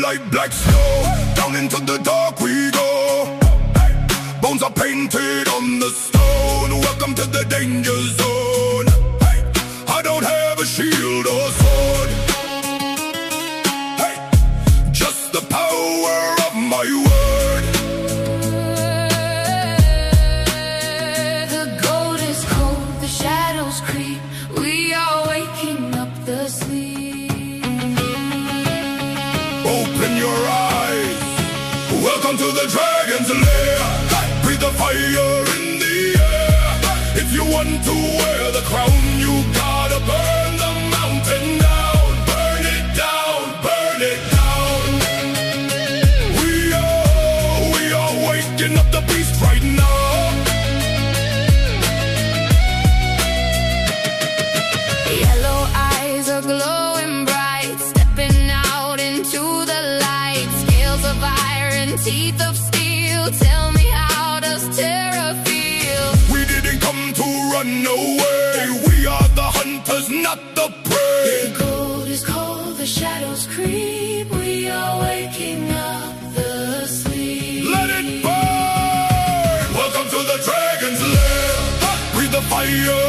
like black snow. Down into the dark we go. Bones are painted on the stone. Welcome to the danger zone. I don't have a shield or sword, just the power of my word. The gold is cold, the shadows creep. We are waking up the sleep. Open your eyes. Welcome to the dragon's lair. Breathe the fire in the air. If you want to wear the crown, you gotta burn the mountain down. Burn it down, burn it down. We are waking up the beast right now. Yellow eyes are glowing bright, stepping out into the light. Scales of iron, teeth of steel. Tell me, how does terror feel? We didn't come to run away. We are the hunters, not the prey. The gold is cold, the shadows creep. We are waking up the sleep. Let it burn! Welcome to the dragon's lair. Breathe the fire